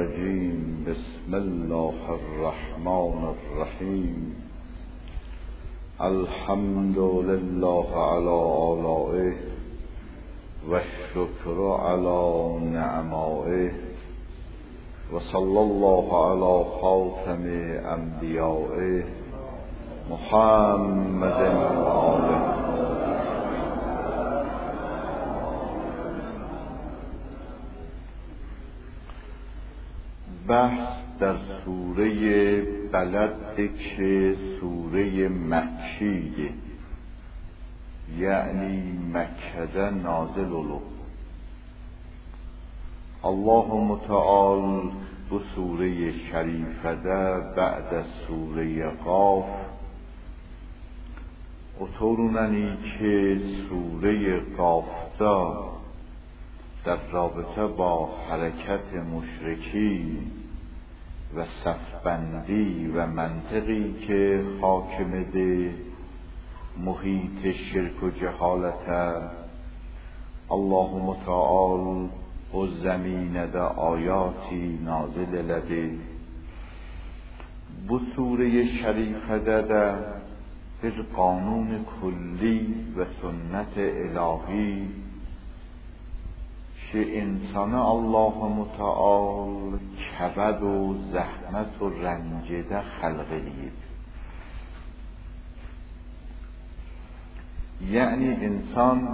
الرجيم بسم الله الرحمن الرحيم الحمد لله على آلائه والشكر على نعمائه وصلى الله على خاتم أنبيائه محمد وآله. بحث در سوره بلد که سوره مکیه، یعنی مکه نازل له. الله متعال bu سوره شریفه بعد از سوره قاف اطوروننی که سوره قاف در رابطه با حرکت مشرکی و صفبندی و منطقی که حاکم ده محیط شرک و جهالت الله متعال و زمین ده آیاتی نازل لده. bu سوره شریفه ده bir قانون کلی و سنت الهی که انسان الله متعال کبد و زحمت و رنجده خلقه، یعنی انسان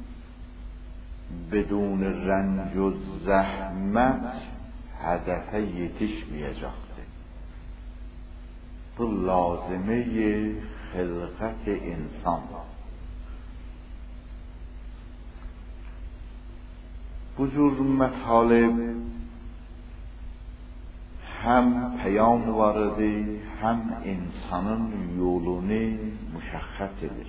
بدون رنج و زحمت هدف یتیش میجاخته. bu لازمه خلقت انسان. بزرگ مطالب هم پیام وارده هم insanın yolunu müşəxxəs edir.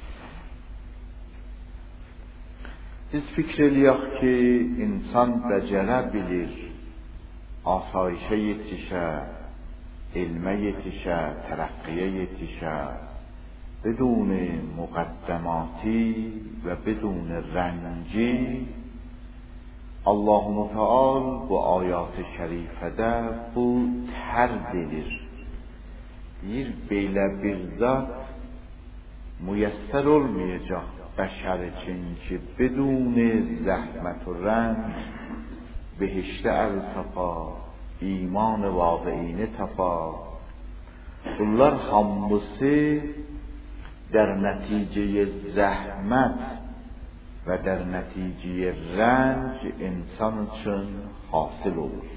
Biz fikr eləyək ki, insan becərə bilir, asayişə yetişə, elmə yetişə, tərəqqiyə yetişə, بدون مقدماتی و بدون رنجی. Allah Teala bu ayat-ı şərifədə bu tərd edir. Deyir, belə bir zat müyəssər olmayacaq bəşər üçün ki, بدون zəhmət و رنج بهشت ارتفا ایمان واقعینه تفا. bunlar hamısı در نتیجه زحمت و در نتیجه رنج انسان چون حاصل olur.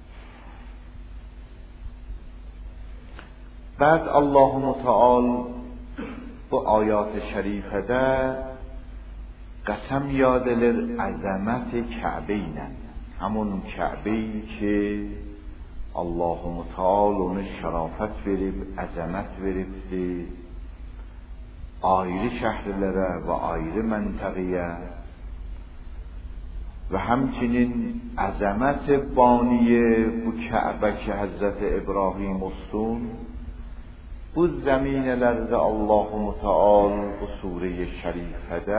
بعد الله متعال bu آیات شریفه قسم یاد edir عظمت کعبه اینن، همون کعبه‌ای که الله متعال onu şərafət verib, əzəmət veribdi ayrı şəhərlərə və ayrı məntəqəyə və həmçinin əzəmət baniye bu Kəbə ki Həzrət İbrahim olsun. Bu zəminələrdə Allah Mütəal bu surə-i şərifədə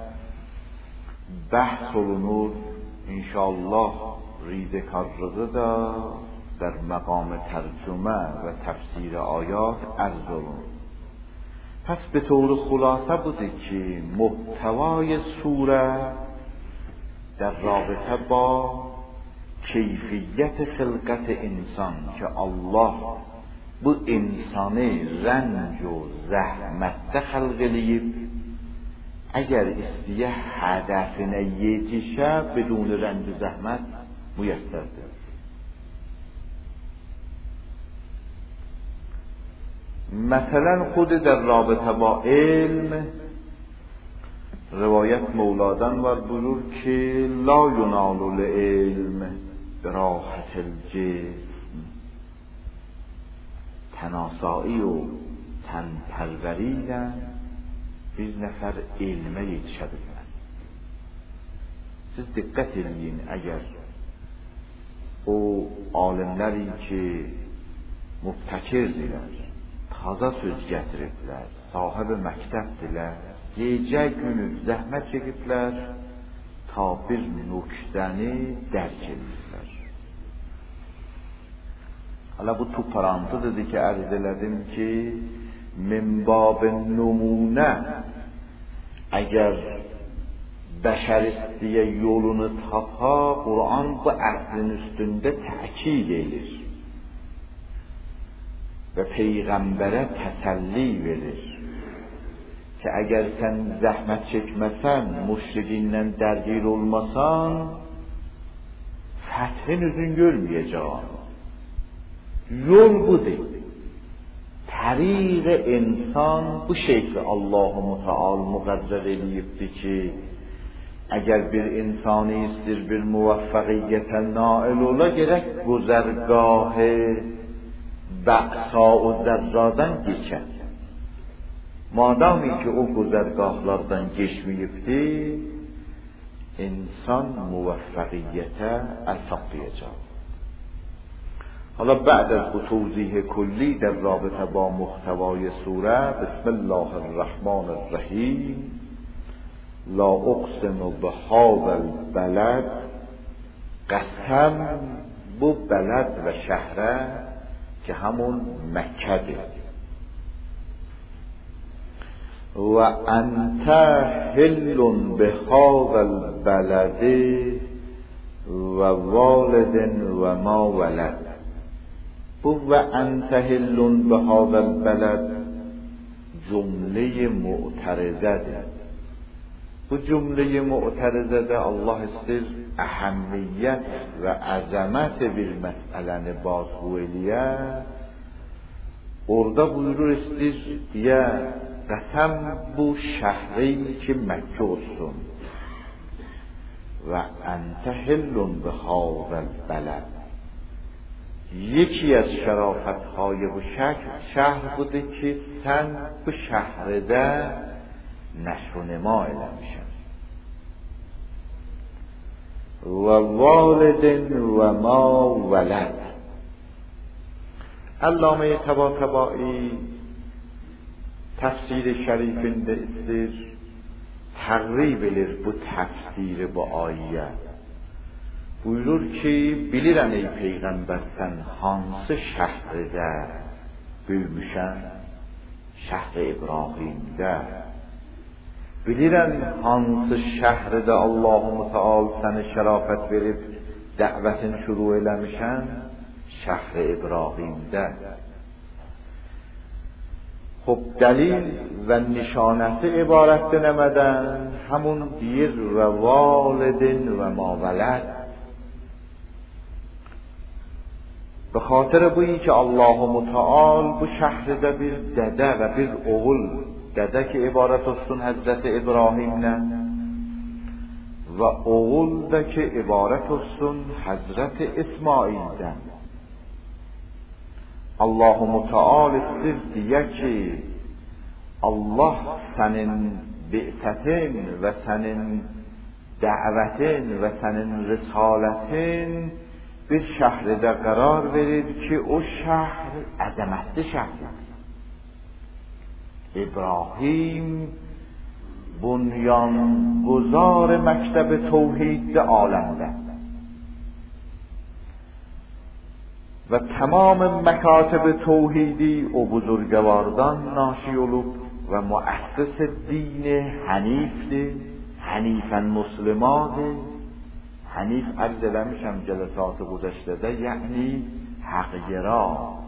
bəhs olunur. İnşallah ریزکارlığı da در مقام ترجمه و تفسیر آیات عرض olunur. پس به طور خلاصه بوده که محتوای سوره در رابطه با کیفیت خلقت انسان که الله bu insanı رنج و زحمت خلق eləyib. اگر istəyə هدفinə yetişə بدون رنج و زحمت müyəssərdir. مثلا خود در رابطه با علم روایت مولادان و بزرگ که لا ینال العلم براحت الجسم، تناسایی و تن پروریدن biz نفر علمه yetişə bilməz. Siz diqqət edin, əgər o alimləri ki mübtəkirdirlər, taza söz gətiriblər, sahib məktəbdirlər, gecə günü zəhmət çəkiblər ta bir nöqtəni dərk edirlər. حالا bu تو پرانتز که عرض لدیم که من باب نمونه اگر beşer diye yolunu tapa, Kur'an bu əhlin üstündə təkid edir və Peyğəmbərə təsəlli verir ki, əgər sən zəhmət çəkməsən, müşrikindən dərgir olmasan, fəthin üzün görməyəcək. Yol budur. Təriq insan bu şekli Allah-u Müteal müqəddər eləyibdir ki, اگر bir insani istir bir muvaffaqiyətə nail ola, gerək güzərgah bəqsa و zərradan geçər. Madami ki o güzərgahlardan geçməyibdir, insan muvaffaqiyətə əl taplayacaq. حالا بعد از توضیح کلی در رابطه با محتوای سوره، بسم الله الرحمن الرحیم. لا اقسم بهذا البلد، قسم bu بلد و شهره که همون مکه و انت حل بهذا البلد و والد و ما ولد. bu و انت حل بهذا البلد جمله معترضه. bu cümle mu'terizede Allah istir ehemmiyet ve azamet bir meseleni bazı eliye. Orada buyurur istir ya qasam bu şehri ki Mekke olsun. Ve ente hillun bihâzel beled. یکی از شرافت‌های bu şehir budur ki sen bu şehirde نشر و نما میشن. و والد و ما ولد. علامه طباطبایی tafsir şerifinde istir təqrib edir bu təfsir bu ayə. Buyurur ki, bilirəm ey Peyğəmbər sən hansı şəhərdə büyümüşən? Şəhər İbrahimdə. Bilirəm hansı şəhərdə Allah-u Müteal səni şərafət verib dəvətin şuru eləmişən? Şəhər İbrahimdə. خب دلیل و نشانت عبارت نمدن همون دیر و والد و ما ولد. به خاطر بویی که الله متعال bu şəhərdə bir dədə və bir oğul, dədə ki ibarət olsun Həzrət İbrahimlə və oğul da ki ibarət olsun Həzrət İsmaildən. Allah-u Müteal istir diye ki Allah senin bi'setin ve senin davetin ve senin risaletin bir şehirde karar verir ki o şehir azametli şehir. İbrahim bunyanguzar mekteb توحید alemde. و تمام مکاتب توحیدی و بزرگواردان ناشی olub و مؤسس دین حنیفdir. حنیفاً مسلمانdır. حنیف عرض eləmişəm جلسات گذشته یعنی حقگرا.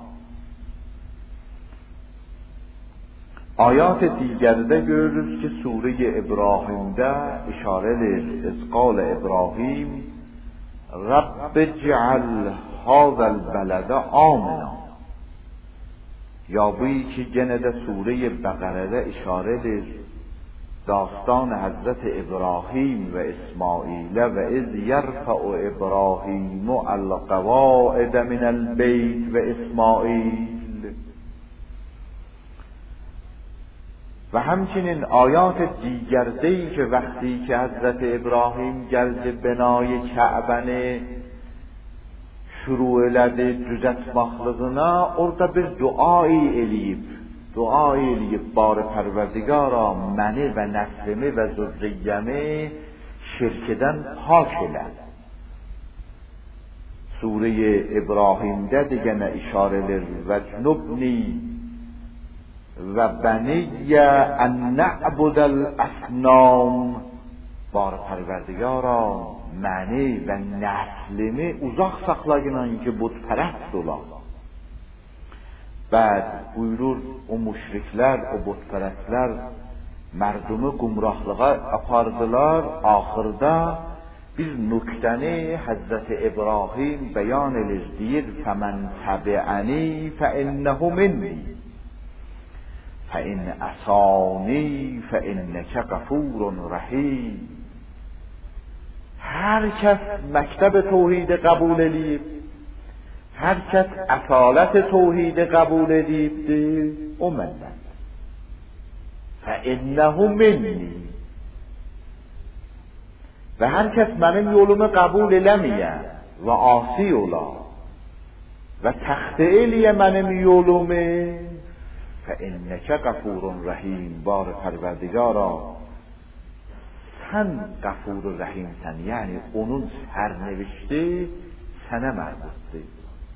آیات دیگرده görürüz ki سوره ابراهیم'de işare edir. از قال ابراهیم رب اجعل هذا البلد آمنا. یا بویی که گنه ده سوره بقره ده اشاره در داستان حضرت ابراهیم و اسماعیل و اذ یرفع ابراهیم القواعد من البیت و اسماعیل. و همچنین آیات دیگردهی که وقتی که حضرت ابراهیم گلد بنای کعبه şuru elədi düzəltmaqlığına, orada bir dua eləyib bari Pərverdigara məni və nəslimi və zürriyyəmi şirkdən pak elə. سوره ابراهیم ده دیگه نه اشاره لرجنبنی و بنی ان نعبد الاصنام، بار پروردگارا məni və nəslimi uzaq saxlayın ki, butpərəst olar. Bəd buyurur, o müşriklər, o butpərəstlər mərdumu qumrahlığa apardılar. Axırda bir nüktəni Həzrəti İbrahim bəyan edir, deyir, fəmən təbiəni fəinnəhu minni fəin əsani fəinnəkə qəfurun rəhim. هر کس مکتب توحید قبول edib, هر کس اصالت توحید قبول edib o məndən. فَإِنَّهُ منی. Və hər kəs mənim yolumu qəbul eləməyə və asi ola və təxtə eləyə mənim yolumu, فَإِنَّكَ غَفُورٌ رَحِيمٌ. بار پروردگارا sən qəfur rəhimsən, yəni onun sərnevişti sənə mərbutdur.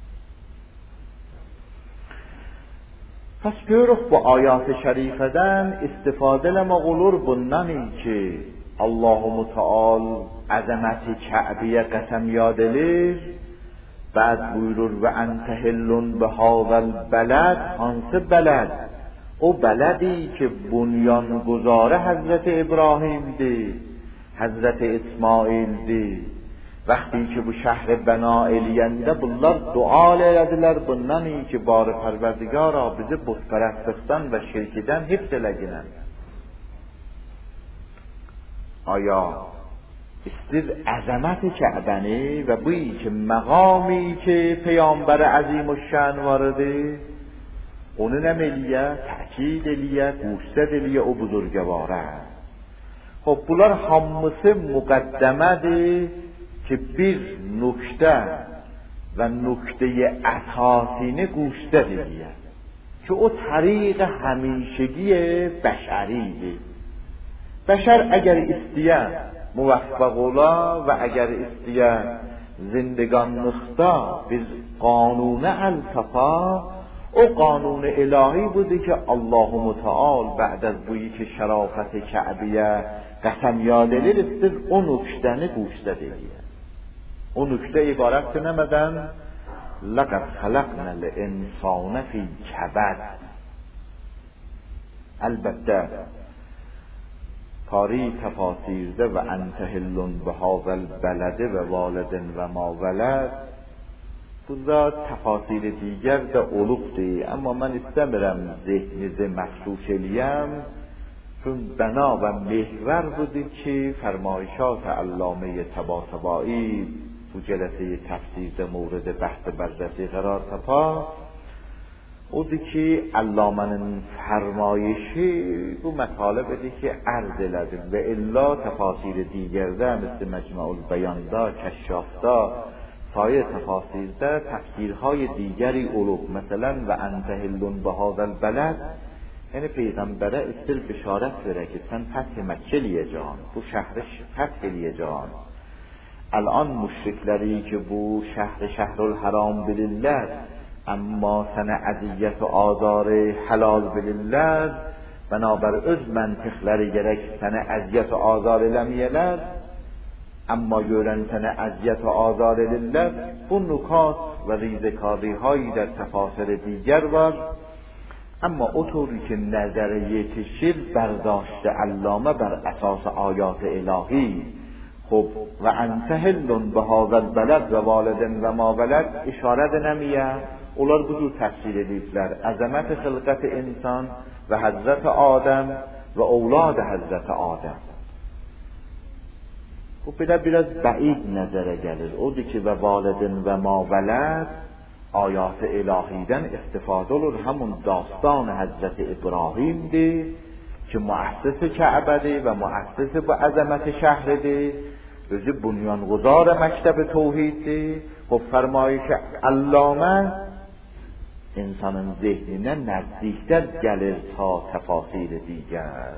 Pəs görürük bu ayat-ı şərifədən istifadə eləmək olur bundan ki, Allah-u Müteal əzəməti Kə'biyə qəsəm yad edir, bəd buyurur və əntə hillun bihazal bələd. Hansı bələd? O bələdی ki bunyanguzarı Həzrəti İbrahimdir, Həzrəti İsmaildir. Vəqti ki bu şəhri bəna eləyəndə bunlar dua elədilər bundan ki barı pərverdigara bizi butpərəstlikdən və şirkidən hifz eləginən. Aya istir əzəmət-i Kə'bəni və bu ki məqami ki Peygamber Azimüşşən varıdır, onu nəm eləyə, təkid eləyə, qüssət eləyə o buzurgavara. Xub bunlar hamısı müqəddəmədir ki bir nükdə və nükdə-i əsasini qüssət eləyə ki o təriq həmişəgi bəşəridir. Bəşər əgər istəyə muvaffaq ola və əgər istəyə zindگانlıqda bir qanuna əl tapa, o qanun ilahi budur ki Allah-u Müteal بعد از بویی که شرافت کعبیه قسم یاد edir, istir o nükdəni qüssət edir. O nükdə ibarət nəmədən لقد خلقنا الانسان فی کبد. Əlbəttə کاری تفاسیرده و انت حل بهذا البلد و والد و ما ولد bunda təfasir digər də olubdur. Amma mən istəmirəm zehninizə məxsus eləyəm. Çün bəna və mehvər budur ki, fərmayişat Allame Tabatabai bu cələsə-i təfsirdə mورد بحث برجسته قرار تپا. odur ki, Allamənin fərmayişi bu mətaləbədir ki, ərz elədim və illa təfasir digərdə, مثل مجمع البیانda, kəşşafda, سایر تفاسیرده تفسیرهای دیگری olub. مثلا و انت حل بهذا البلد، یعنی پیغمبره استر بشارت بره که sen فتح مکه eləyəcəksən، bu şəhri فتح eləyəcəksən. الان müşrikləri ki bu şəhri-şəhrül-haram bilirlər, amma sənə əziyyət və azarı halal bilirlər, bənabər öz məntiqləri gərək sənə əziyyət və azar eləməyələr. اما görən sənə əziyyət və azar edirlər. Bu nukat və rizikari hایی در تفاسیر دیگر var. اما اونطوری که نظریه شیر برداشت علامه بر اساس آیات الهی، خب و انت حل بهذا البلد و والد و ما ولد اشاره نمیه. onlar bu cür təfsir ediblər. Əzəmət xilqət insan və Həzrət Adəm və اولاد Həzrət Adəm. Bu belə biraz bəid nəzərə gəlir. Odur ki və validin və ma vələd ayat-ı ilahidən istifadə olur. Həmun dastan Həzrəti İbrahimdir ki müəssis-i Kəbədir və müəssis bu əzəmət şəhridir. Özü bunyanquzar məktəb توحیدdir. خب فرمایش علامه insanın zehninə nəzdikdən gəlir ta təfasir digər.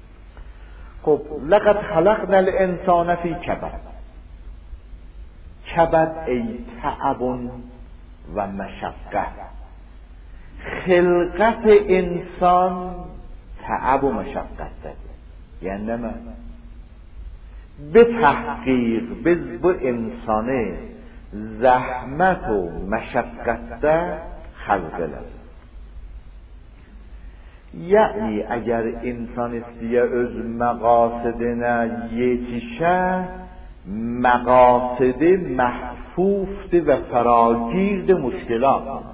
خب لقد خلقنا الانسان فی کبد. کبد ای تعب و مشقه. خلقت انسان تعب و مشقت داره. یعنی نه به تحقیق به انسانه زحمت و مشقت ده خلق لازم. یعنی اگر انسان استیه از مقاصدنا یتیشه مقاصد محفوفت و فراگیرد مشکلات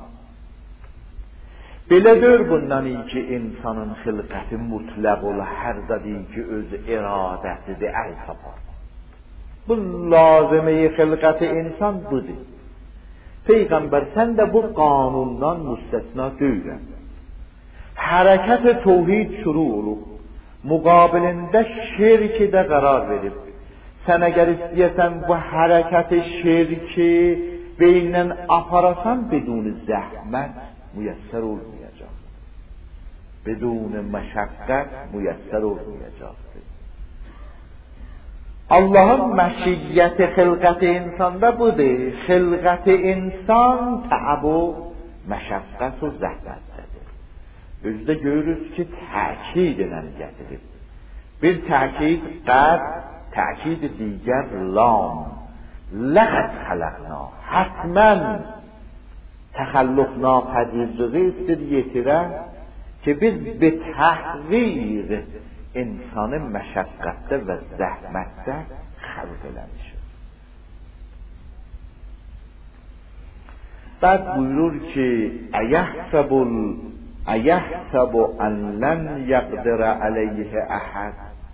بلدر بندانی که انسانın خلقت مطلق و هر زدی که öz ارادت ده التفا. Bu لازمه خلقت انسان budur. Peygamber sen de bu kanundan müstesna değilsin. Hareket tevhid şuru olup mukabilinde şirk de karar verip sen eğer isteyesen bu hareket şirki beyninden aparasan بدون zahmet müyesser olmayacak. بدون meşakkat müyesser olmayacak. Allah'ın meşiyeti hılkat-ı insanda budur. Hılkat-ı insan taab و meşakkat و zahmettedir. Özde görürüz ki təkid ilə gətirib. Bir təkid qad, təkid دیگر لام. لقد خلقنا. حتماً تخلق ناپذیرlığı istir yetire ki biz به تحقیق انسان مشقت و زحمت خلق eləmişik. بعد buyurur ki ایحسب ان لن یقدر علیه احد.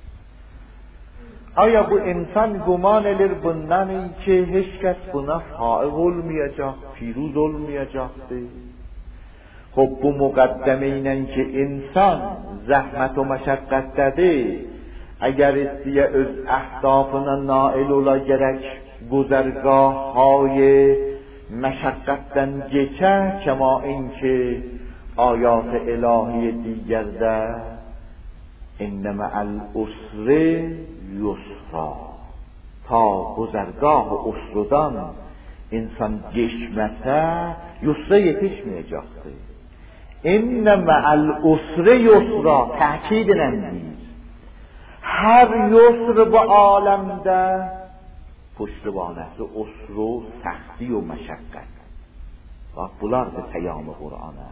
آیا bu insan guman edir bundan ki hiç kes buna faiz olmayacak, firuz olmayacaktır. خب bu مقدمه اینن که انسان زحمت و مشقتده‌dir. اگر استیه öz اهدافına nail ola gerek گذرگاه‌های مشقتden geçer kema اینکه آیات الهی دیگرده ان مع العسر یسرا تا گذرگاه usrudan insan geçmese yusra yetişmeyecektir. İnne me'al usri yusra təkidinəndir. Her yusr bu alemde puştibanəsi usru, səxti و məşəqqət. Bax, bunlardır peyam-ı Qur'ana.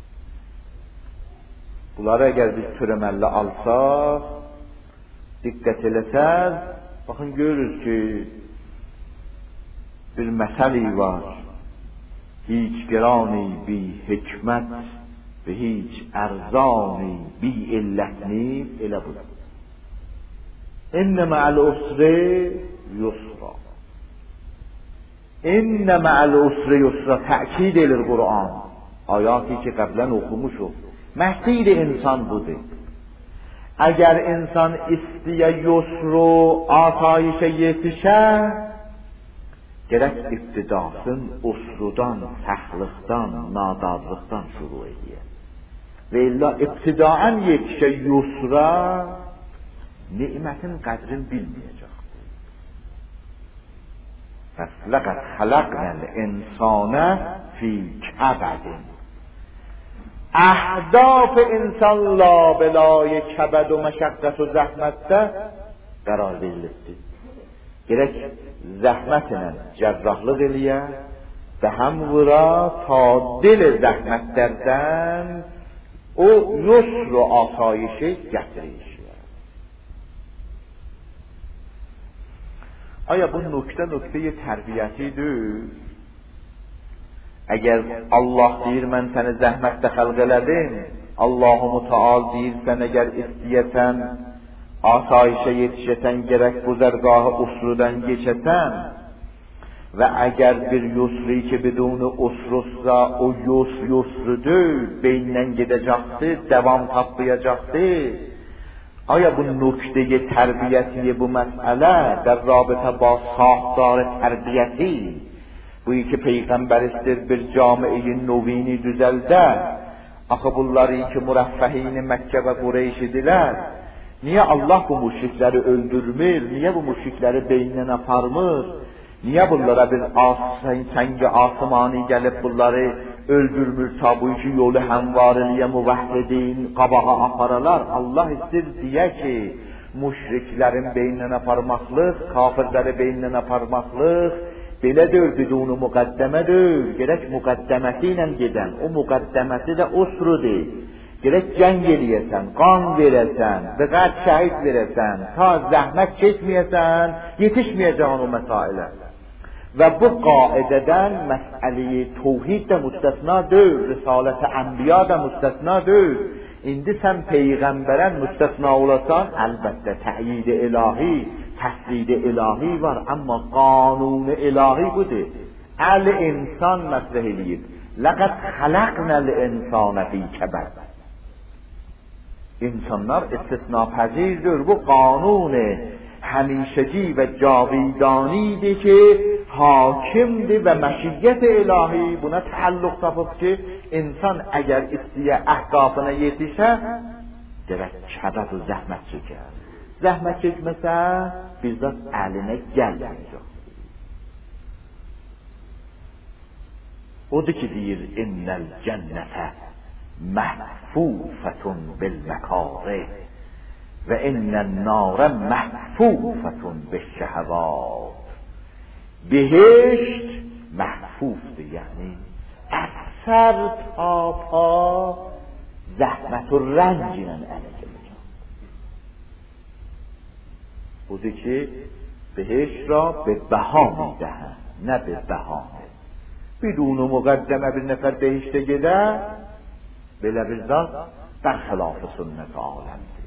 Bunları eğer biz türemelli alsaq, dikkat eləsəz, baxın görürüz ki, bir məsəli var. Hiç gerani bi hikmet ve hiç erzani bi illetni elə budur. İnne ma'al usri yusra. İnne ma'al usri yusra təkid edir Kur'an. Ayatı ki qablan okumuşuq. Məsir insan budur. Eğer insan istiyə yusru asayişe yetişə gerek iptidasın usrudan, səxlıqdan, nadazlıqdan şuru edir. Ve illa iptidaen yetişə yusra nimetin qədrini bilməyəcəkdir. Pəs laqad xalaqnal insana fi kəbədin. اهداف انسان لابلای کبد و مشقت و زحمت قرار verilibdir. Gerek zahmetine cerrahlık eləyə ve hem vura ta dil zahmetlerden o yusr و asayişi gətirir. Aya bu nokta tərbiyətidir. Eğer Allah deyir mən səni zəhmətdə xəlq elədim, Allah-u Müteal deyir sən eğer istəyəsən, asayişə yetişəsən, gerek buzərgahı usrudan geçəsən ve eğer bir yusri ki bidunu usrusra o yusrudur, beyninden gidecektir, devam taplayacaktır. Aya bu noktayı tərbiyəti bu məsələ در رابطه با ساختار tərbiyəti bu iki peygamberistir bir camiyi novini düzelde. Axı bunları ki mürəffəhin Məkkə və Qureyş idilər. Niye Allah bu müşrikleri öldürmür? Niye bu müşrikleri beyninden aparmır? Niyə bunlara bir səngi asmani gəlib bunları öldürmür ta bu iki yolu həmvariliyə müvəhhidin qabağa aparalar? Allah istir deyə ki, müşriklərin beyninə aparmaqlıq, kafirləri beyninə aparmaqlıq, belə deyil, bidunu müqəddəmədir, gerək müqəddəməsi ilə gedən, o müqəddəməsi də usrudur. Gerək cəng eləyəsən, qan verəsən, bəqət şəhid verəsən, ta zəhmət çəkməyəsən, yetişməyəcəkən o məsailə. Və bu qaidədən məsələyi tevhid də müstəsnadır, risalət-i ənbiya da müstəsnadır. İndi sən peyğəmbərən müstəsna olasan, əlbəttə təyid-i ilahi, təsdid-i ilahi var, amma qanun-i ilahi budur. Əl-insan mətrəh eləyib. Ləqəd xələqnəl-insana fî kəbəd. İnsanlar istisna pəzirdir. Bu qanun həmişəci və cavidanidir ki, hakimdir və məşiyyət ilahi buna təalluq tapıb ki, insan əgər istiyə əhdafına yetişə, gerək kəbəd və zəhmət çəkər. Zəhmət çəkməsə, bizzat əlinə gəlməyəcək. Odur ki, deyir, innəl cənnətə məhfufətun bil məkarih və innən nərə məhfufətun bil şəhəvat. Behişt məhfufdur, yəni əsər ta pa zəhmət و رنج ilə ələ gələcək. Budur ki, behişt را به بها میدهند نه به بهانه. بدون مقدمه bir nəfər behiştə gedə, belə bir zat bərxilaf sünnət aləmdir.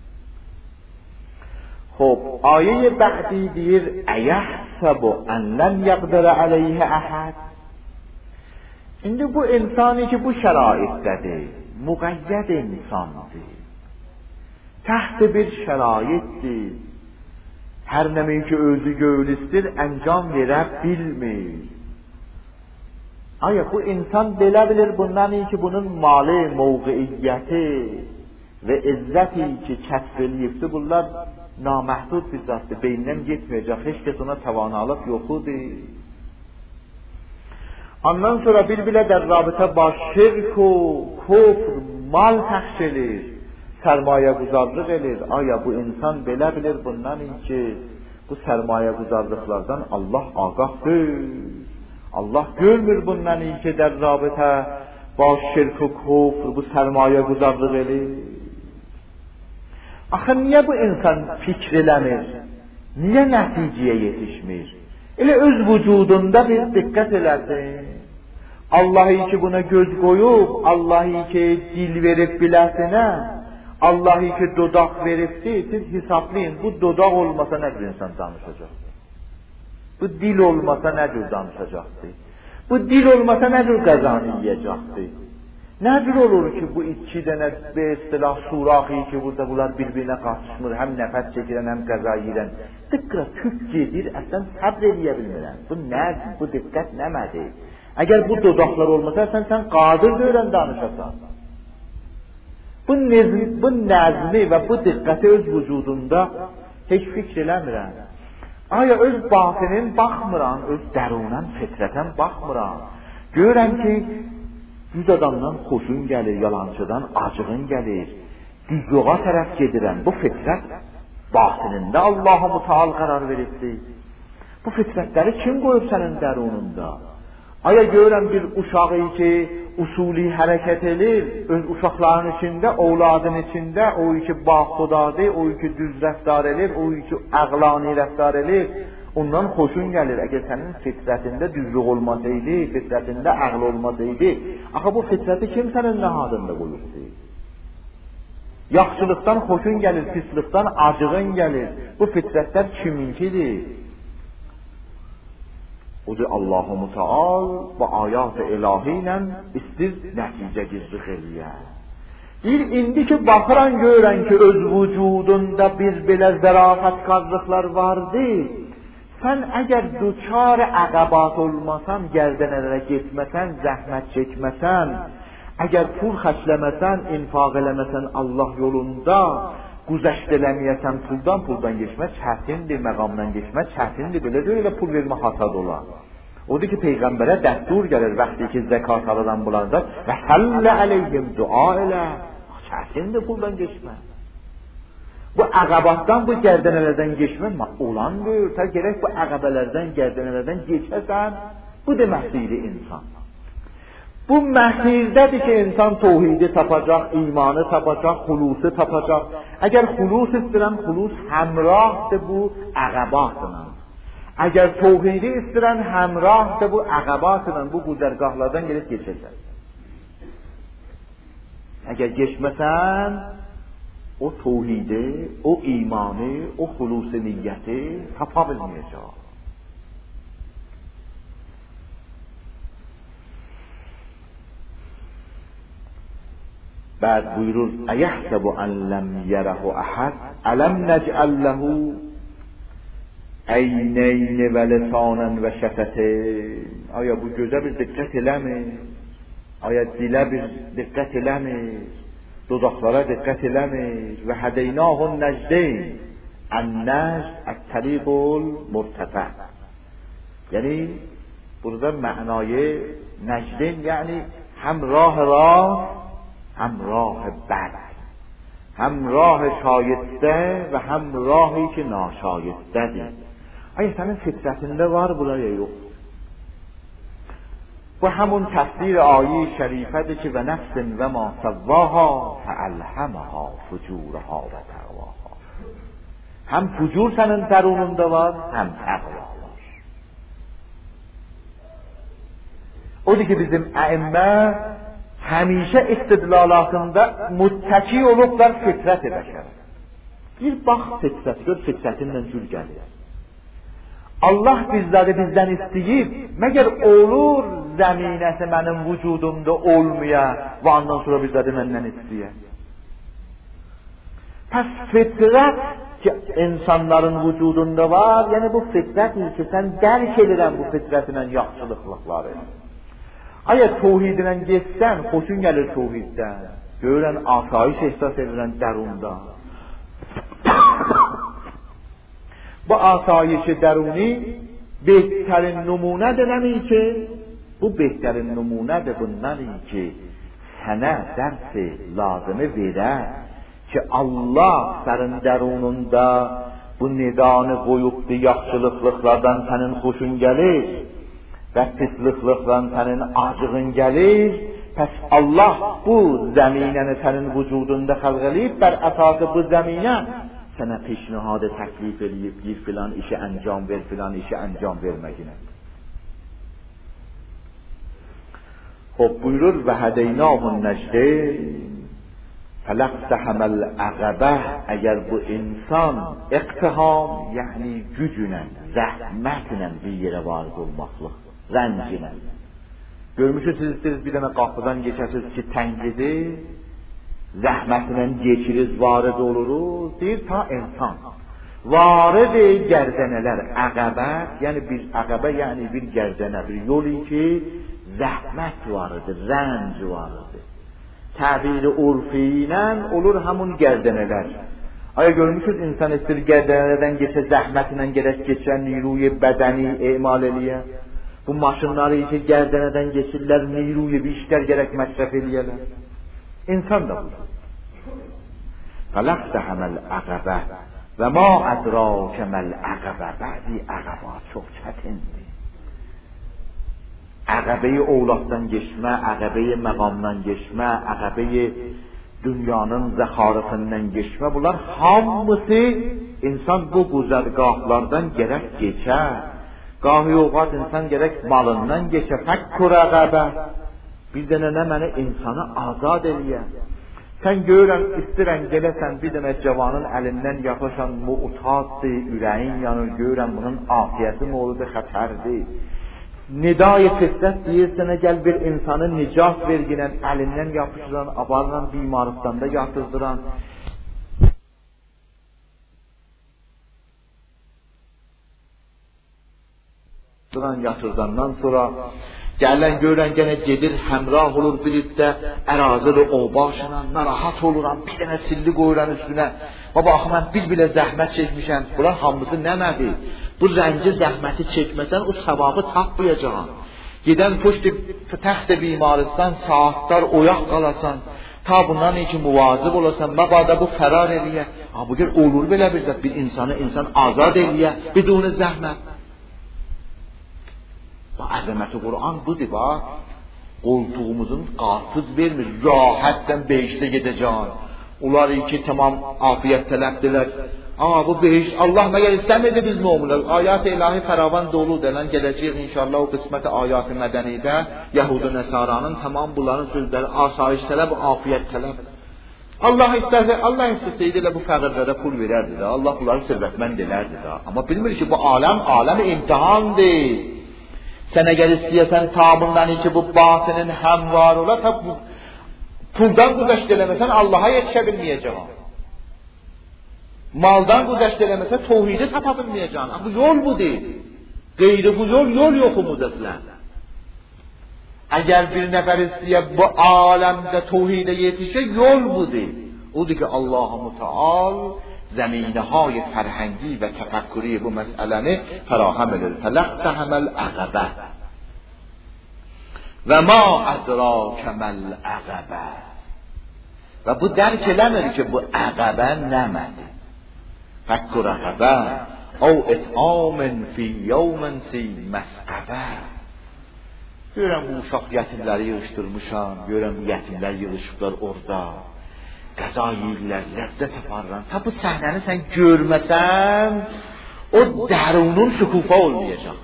خب آیه بعدی دیر ایحسب ان لن یقدر علیه احد. İndi bu insani ki bu şəraitdədir, müqəyyəd insandır, təxt bir şəraitdir, hər nəmi ki özü göğülistir, əncam verə bilmir. Aya bu insan belə bilir bundan iyi ki bunun mali, mövqiyyəti və izzəti ki kəsb eləyibdir, bunlar naməhdud bir zatdır, beynindən getməyəcək, heç kəs ona təvanalıq yoxudur. Ondan sonra bir-bilə در رابطه با şirk و kufr mal təxş edir, sərmayə guzarlıq edir. Aya bu insan belə bilir bundan ki bu sərmayə guzarlıqlardan Allah ağahdır. Allah görmür bundan ki در رابطه با şirk و kufr bu sərmayə guzarlıq edir. Axı niyə bu insan fikr eləmir? Niyə nəticəyə yetişmir? Elə öz vücudunda bir diqqət eləsin. Allah'ı ki buna göz koyup, Allah'ı ki dil verip biləsinə, Allah'ı ki dodak veripdi, siz hesaplayın, bu dodak olmasa nə cür insan danışacaktı? Bu dil olmasa nə cür danışacaktı? Bu dil olmasa nə cür qazanıyacaktı? Nə cür olur ki bu iki dənə be istilah suraxı ki burada bunlar bir-birinə qaçışmır, həm nəfət çəkirən, həm qəza yiyirən. Diqqət tük gedir, əslən səbr eləyə bilmirən. Bu nəzm, bu diqqət nəmədir? Əgər bu dodaqlar olmasa, sən qadir deyilən danışasan. Bu nəzmi və bu diqqəti öz vücudunda heç fikr eləmirən. Aya öz batinin baxmıran, öz dərunən, fitrətən baxmıran. Görən ki, yüz adamdan xoşun gəlir, yalancıdan acığın gəlir, düzluğa tərəf gedirən. Bu fitrət batinində Allah-u Müteal qərar veribdir. Bu fitrətləri kim qoyub sənin dərununda? Aya görən bir uşağı ki usuli hərəkət edir, öz uşaqların içində, ovladın içində, o ki baxudadır, o ki düz rəftar edir, o ki əqlani rəftar edir, ondan xoşun gəlir. Əgər sənin fitrətində düzlük olmasaydı, fitrətində əql olmasaydı, axı bu fitrəti kim sənin nəhadında qoyubdur? Yaxşılıqdan xoşun gəlir, pislikdən acığın gəlir. Bu fitrətlər kiminkidir? Odur Allah-u Müteal və ayat-ı ilahi ilə istir nəticə gizlik eləyər. İndi ki baxıran görən ki öz vücudunda bir belə zərafətkarlıqlar vardı, sən əgər duçar əqabat olmasan, gərdənələrə getməsən, zəhmət çəkməsən, əgər pul xərcləməsən, infaq eləməsən Allah yolunda, güzəşt eləməyəsən puldan geçmə çətindir, məqamdan geçmə çətindir, belə deyil, elə pul vermə hasad olar. Odur ki, Peyğəmbərə dəstur gəlir vaxtı ki, zəkat alıran bunlarda və sallə əleyhim dua elə. Çətindir puldan geçmə. Bu əqabatdan, bu gərdənələrdən geçmə olandır. Ta gerək bu əqabələrdən, gərdənələrdən geçəsən, bu deməkdir insan. Bu məhzirdədir ki, insan tevhidi tapacaq, imanı tapacaq, xulusu tapacaq. Əgər xulus istəyirəm, xulus həmrahdır bu əqabatla. Əgər tevhidi istəyirəm, həmrahdır bu əqabatla, bu güzərgahlardan gəlib geçəcək. Əgər geçməsən, o tevhidi, o imanı, o xulusu niyyəti tapa bilməyəcək. بعد buyurur ayahsabu an lam yarahu ahad alam naj'al lahu aynayn və lisanan və şəfatayn. Aya bu gözə bir diqqət eləmir? Aya dilə bir diqqət eləmir? Dodaqlara diqqət eləmir? Və hədəynahun nəcdeyn. Ən-nəcd ət-təriqul murtəfə. Yəni burada mənayı nəcdeyn yəni həm rah rast هم راه بد، هم راه شایسته و هم راهی که ناشایسته دی. آیا senin fitrətində var bunlar ya yox? Bu همون تفسیر آیه شریفه که و نفس و ما سواها فالهمها فجورها و تقواها. هم فجور senin درونunda var, هم تقوا var. Odur ki bizim əimmə həmişə istidlalatında muttəki olublar fitrət bəşər. Bir bax fitrət, gör fitrətinlə cür gəlir. Allah bizləri bizdən istəyib, məgər olur zəminəsi mənim vücudumda olmaya və ondan sonra bizləri məndən istəyə. Pəs fitrət ki insanların vücudunda var, yəni bu fitrətdir ki sən dərk edirən bu fitrətinlə yaxşılıqlıqları. Aya tevhidlə geçsən, xoşun gəlir tevhiddən. Görən asayiş ehsas edirən dərunda. Bu asayişi dəruni behtarin numunədir nəmi ki, bu behtarin numunədir bundan ki, sənə dərsi lazımı verər ki, Allah sənin dərununda bu nidanı qoyubdur, yaxşılıqlıqlardan sənin xoşun gəlir. Və pisliklikdən sənin acığın gəlir, pəs Allah bu zəminəni sənin vücudunda xəlq eləyib, bər əsası bu zəminə sənə peşnihadı təklif eləyib, bir filan işi əncam ver, filan işi əncam verməginə. Xob buyurur və hədeynahun nəcdeyn fələqtəhəməl əqəbə. Əgər bu insan iqtiham, yəni gücünə, zəhmətlə bir yerə varid olmaqlıq, rəncine. Görmüşsünüz siz bir dənə qapıdan geçəsiniz ki təngidir, zəhmətinlə geçiriz, varid oluruz, deyir ta insan. Varid gərdənələr, əqəbət, yəni bir əqəbə, yəni bir gərdənə, bir yolu ki zəhmət varıdır, rənc varıdır. Təbir-i urfi ilə olur həmun gərdənələr. Aya görmüşsünüz insan istir gərdənələrdən geçə, zəhmətinlə gerək geçən niruy bədəni emal eləyə. Bu maşınları ki gərdənədən geçirlər, niruy bir işlər gerək məsrəf eləyələr. İnsan da budur. Fələqtəhəməl əqəbə və ma ədrakəməl əqəbə. Bəzi əqəbə çox çətindir. Əqəbəyi ovladdan geçmə, əqəbəyi məqamdan geçmə, əqəbəyi dünyanın zəxarətindən geçmə, bunlar hamısı insan bu güzərgahlardan gerək geçər. Qahi ovqat insan gerək malından geçə, fəkkur əqəbə. Bir dənə nə mənə insanı azad eləyə. Sən görən, istirən gələsən bir dənə cavanın əlindən yapışan mu'taddır, ürəyin yanır, görən bunun afiyəti moludur, xətərdir. Nidai fitrət deyirsənə gəl bir insanı nicat verginən, əlindən yapışıran, abarla bimaristanda yatırdıran, yatırdandan sonra gələn görən gənə gedir, həmrah olur birlikdə, ərazili o başla, narahat oluram, bir dənə silli qoyuran üstünə, Baba axı mən bir-bilə zəhmət çəkmişəm. Bunlar hamısı nəmədi? Bu rənci zəhməti çəkməsən o savabı tapmayacaqsan. Gedən poşt təxt bimaristan saatlar oyaq qalasan. Ta bundan ki muvazib olasan. Məbadə bu fərar eləyə. Bu gör olur belə bir zət. Bir insanı insan azad eləyə. Bidun zəhmət. Bu əzəməti Qur'an budur bax. Qoltuğumuzun qatız vermir. Rahatdən behiştə gedəcəksən. Onlar ki tamam afiyet tələbdilər. Ama bu behiş Allah məgər istəmirdi biz müminlər. Ayat-ı ilahi fəravan dolu dələn gələcək inşallah o qismət ayat-ı mədənidə Yahud-u Nəsaranın tamam bunların sözləri asayiş tələb, afiyet tələb. Allah istəsəydi elə bu fəqirlərə pul verərdi də. Allah bunları sərvətmənd edərdi də. Amma bilmir ki bu aləm imtihandır. Sən əgər istəyəsən tabından ki bu batinin həm var ola tabi puldan güzəşt eləməsən Allah'a yetişə bilməyəcəksən. Maldan güzəşt eləməsən tevhidi tapa bilməyəcəksən. Bu yol bu deyil. Qeyri bu yol yoxumuz əslən. Əgər bir nəfər istəyə bu aləmdə tevhidə yetişə yol bu deyil. Odur ki Allah-u Müteal zəminəhay fərhəngi və təfəkkürü bu məsələni fərahem edir. Fələqtəhəməl əqəbə və ma ədrakəməl əqəbə. Və bu dərk eləmir ki bu əqəbə nəmədir. Fəkku rəqəbə او اطعام فی یوم ذی مسغبə. Görürəm bu uşaq yetimləri yığışdırmışam, görürəm bu yetimlər yığışıblar orada. Qəza yeyirlər, ləzzət aparırlar. Ta bu səhnəni sən görməsən, o dərunun şükufa olmayacaq.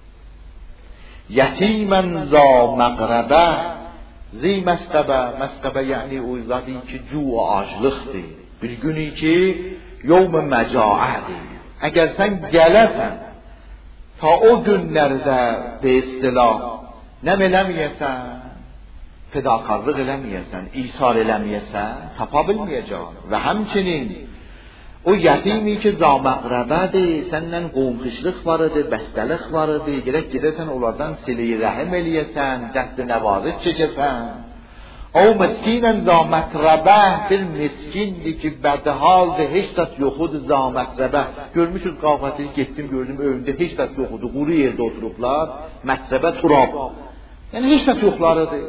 Yetimən za məqrəbə, zi məsqəbə. Məsqəbə yəni o zadı ki, cu və aclıqdır. Bir günü ki, yevm məcaədir. Əgər sən gələsən, ta o günlərdə be istilah, nəm eləməyəsən, fedakarlıq eləməyəsən, isar eləməyəsən, tapa bilməyəcəksən. Və həmçinin o yetimi ki zaməqrəbədir, səndən qovmuşluq var idi, bəstəlik var idi, gerək gedəsən onlardan silə-i rəhim eləyəsən, dəst-i nəvaziş çəkəsən. O miskinən zaməqrəbə, bir miskindir ki bədhaldır, heç səs yoxudur zaməqrəbə. Görmüşüz qafəti, getdim gördüm övündə heç səs yoxudur, quru yerdə oturublar, məqrəbə turab. Yəni heç səs yoxlarıdır.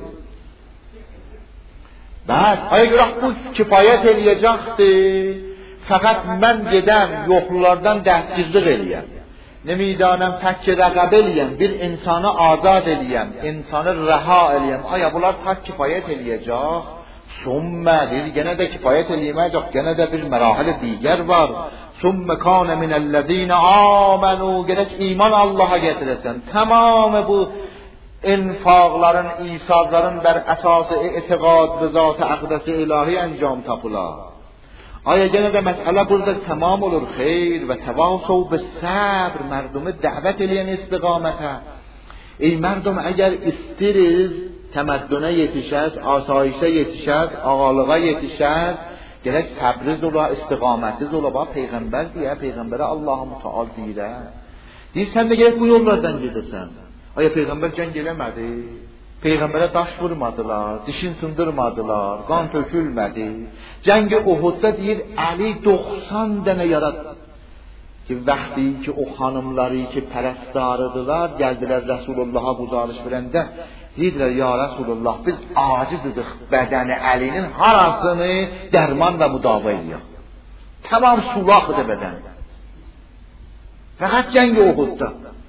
Bəs, aya görə bu kifayət eləyəcəkdir. Fəqət mən gedəm, yoxlulardan dəstgirlik eləyəm. Nemidanəm fəkk rəqəb eləyəm, bir insanı azad eləyəm, insanı rəha eləyəm. Aya bunlar tak kifayət eləyəcək. Sümmə deyir, yenə də kifayət eləyəcək, yenə də bir mərahil digər var. Sümmə kanə minəllezine amenu, gerək iman Allah'a getirəsən. Tamamı bu infaqların, isazların bər əsası etiqad və zat-ı əqdəsi ilahi əncam tapılar. Aya gene de mesele burada tamam olur xeyr ve tevasav be sabr, mردم دعوت eləyən istiqamətə. Ey mردم eğer istiriz təməddünə yetişəz, asayişə yetişəz, ağalığa yetişəz, gerek səbriz ola, istiqamətiz ola. Bax peyğəmbər deyə, peyğəmbərə Allah-u Müteal deyirə. Deyir sən də gerek bu yollardan gedəsən. Aya peyğəmbər cəng eləmədi. Peyğəmbərə daş vurmadılar, dişin sındırmadılar, qan tökülmədi. Cəng-i Uhudda deyir, Əli 90 dənə yaradı. Ki, vaxtı ki, o xanımları ki, pərəstarıdılar, gəldilər Rəsulullah'a quzarış verəndə, deyirlər, ya Rəsulullah, biz acizdik bədəni Əlinin harasını dərman və müdava eləyək. Tamam sulaqdır bədən. Fəqət cəng-i Uhudda.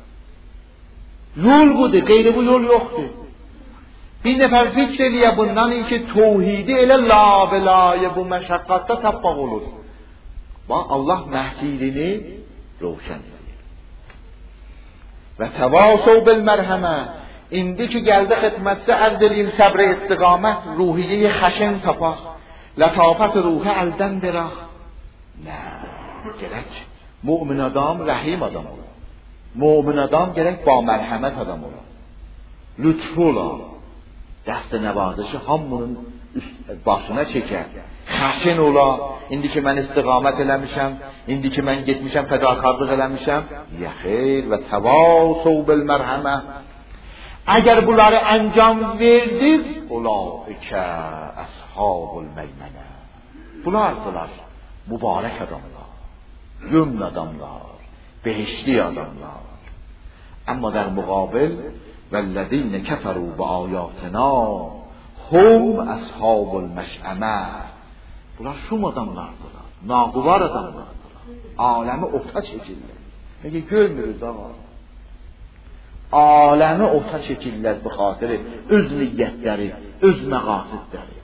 Yol budur, qeyri bu yol yoxdur. Bir nəfər fikr eləyə bundan ki, tevhidi elə la-və-la-yə bu məşəqqatda tapmaq olur. Bax, Allah məhsirini roşən edir. Və təvasav bil-mərhəmə. İndi ki, gəldi xidmətsə ərz edeyim səbr-i istiqamət, ruhiyyəyi xəşən tapaq, lətafət ruhi əldən verək. Nə, gerək mümin adam, rəhim adam olur. Mümin adam gerək ba mərhəmət adam olur. Lütfu olar. Dəst-i nəvazişi hamının başına çəkər. Xəşin ola, indi ki mən istiqamət eləmişəm, indi ki mən getmişəm, fədakarlıq eləmişəm. Ya xeyr və təvasav bil-mərhəmə. Əgər bunları əncam verdiz, ulaikə əshabul məymənə. Bunlar mübarək adamlar, yümn adamlar, behişli adamlar. Amma در مقابل والذین کفروا بآیاتنا هم اصحاب المشأمه. Bunlar şum adamlardılar, nağuvar adamlardılar. Aləmi ota çəkirlər. Peki görmürüz ama. Aləmi ota çəkirlər bu xatirə öz niyyətləri, öz məqasidləri.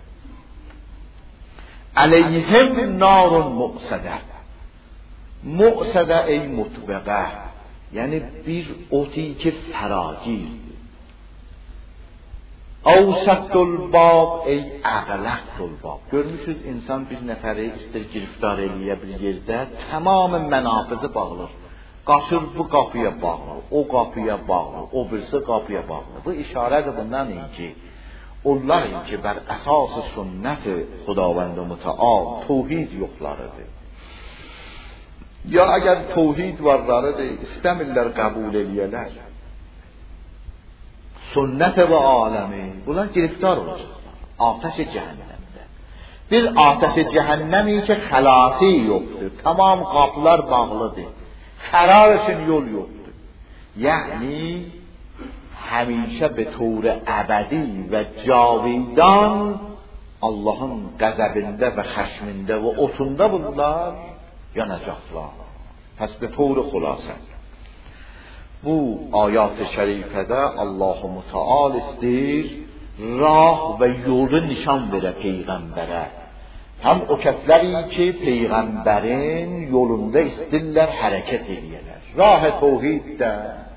Əleyhim narun muqsədə. Muqsədə ey mutbəqə. Yəni bir oti ki fəragirdir. Avsattul bab ey əqləttul bab. Görmüşüz insan bir nəfəri istər giriftar eləyə bir yerdə tamamən mənafizi bağlar. Qaçır bu qapıya bağlı, o qapıya bağlı, o birisi qapıya bağlı. Bu işarədir bundan ki, onlar ki bər əsas-ı sünnət-i Xudavənd-i Mütəal tevhid yoxlarıdır. Ya əgər tevhid varlarıdır, istəmirlər qəbul eləyələr. Sünnət-i və aləmi, bunlar giriftar olacaqlar. Ateş-i cəhənnəmdə. Bir ateş-i cəhənnəmi ki xəlası yoxdur. Tamam qapılar bağlıdır. Fərar üçün yol yoxdur. Yəni həmişə be طور əbədi və cavidan Allahın qəzəbində və xəşmində və otunda bunlar yanacaqlar. Pəs be طور xülasə bu ayat-ı şərifədə Allah-u Müteal istəyir rah və yolu nişan verə Peyğəmbərə. Həm o kəsləri ki Peyğəmbərin yolunda istəyirlər hərəkət edirlər. Rah-ı tevhiddə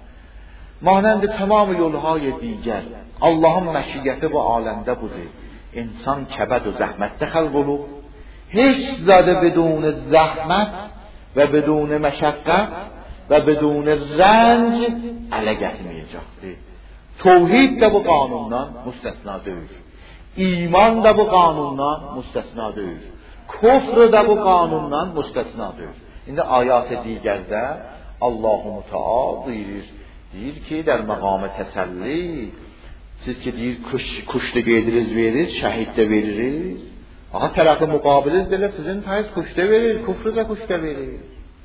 mانند تمام yolهای دیگر Allahın məşiyyəti bu aləmdə budur. İnsan kəbəd və zəhmətdə xəlq olub. Heç zadə بدون zəhmət və بدون məşəqqət və بدون rənc ələ gətirməyəcəkdir. Tevhid də bu qanundan müstəsna deyil. İman da bu qanundan müstəsna deyil. Küfr də bu qanundan müstəsna deyil. İndi ayat-ı digərdə Allah-u Müteal deyir ki, در مقام təsəlli siz ki deyir kuşda gediriz veririz, şəhid də veririz. Aha tərəfi müqabiliz belə sizin payız kuşda verir, küfrü də kuşda verir.